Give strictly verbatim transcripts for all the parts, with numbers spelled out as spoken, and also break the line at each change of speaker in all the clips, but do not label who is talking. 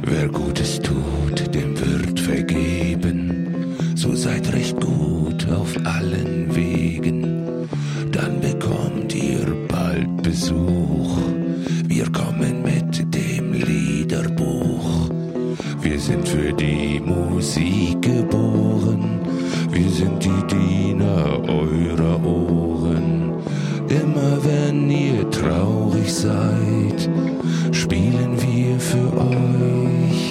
Wer Gutes tut, dem wird vergeben. So seid recht gut auf allen Wegen, dann bekommt ihr bald Besuch. Wir kommen mit dem Liederbuch. Wir sind für die Musik geboren. Wir sind die Diener eurer Ohren. Immer wenn ihr traurig seid, spielen wir für euch.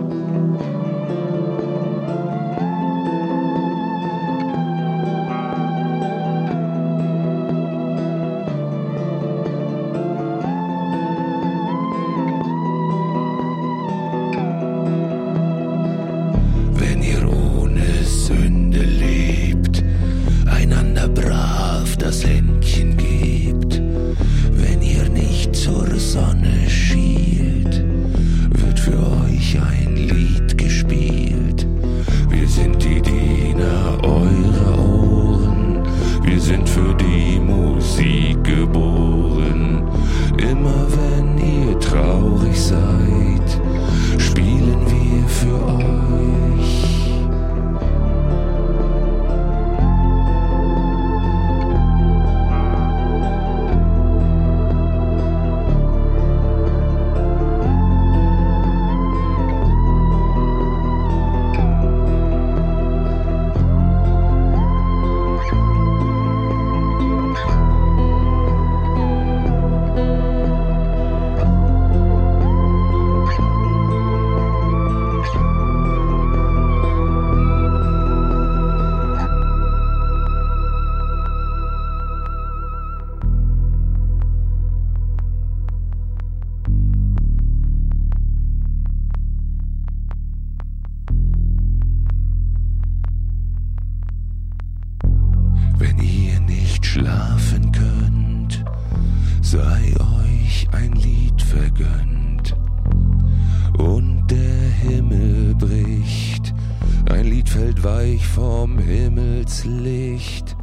Wenn ihr ohne Sünde lebt, einander brav das Händchen gebt, wenn ihr nicht zur Sonne schielt, wird für euch ein Lied gespielt. Wir sind die Diener eurer Ohren, wir sind für die Musik geboren. Immer wenn ihr traurig seid, spielen wir für euch. Wenn ihr nicht schlafen könnt, sei euch ein Lied vergönnt. Und der Himmel bricht, ein Lied fällt weich vom Himmelslicht.